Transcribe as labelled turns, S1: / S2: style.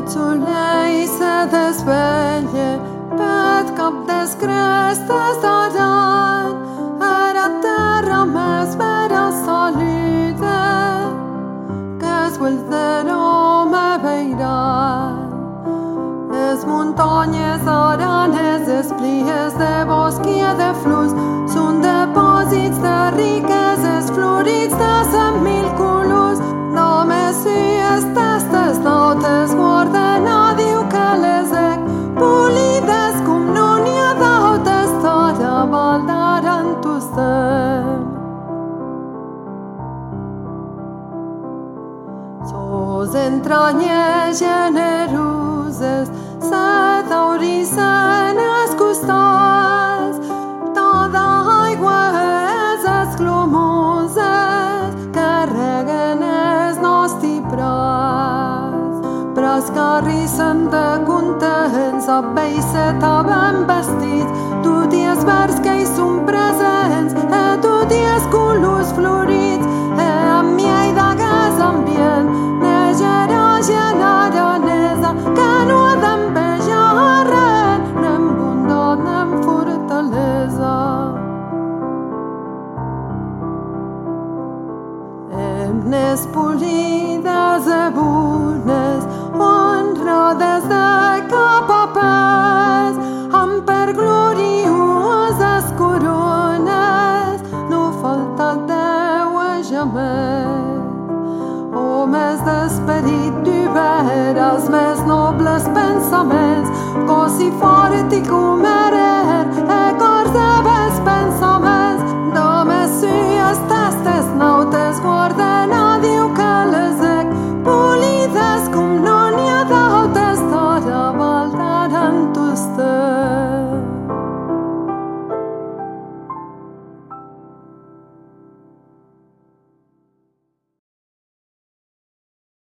S1: Soleil se desvella pet cap des crestes tallant, era terra més vera saluda, que es vull d'aroma veiran. Les muntanyes aranes, les plies de bosc i de flors, són depòsits de riqueses florits de 100.000 colors. Només si aquestes notes guarden a Déu que les hec polides com no n'hi ha d'altres tota baldaran tu estem. Sos entranyes generoses se t'auricen els costats, tota aigua és esclomoses que reguen els nostres prats que arrissen de contents a veïssa ben vestits, tot i els verds que hi són presents, tot i els colors florits, amb miei d'aquest ambient negerà aranesa que no ha d'envejar res, n'hem bondat, n'hem fortalesa. Himnes polides e bones, honrades de cap a peus, amb per glorioses corones, no falta Déu a jamais. Homes d'esperit d'obert, els més nobles pensaments, cossi fort i com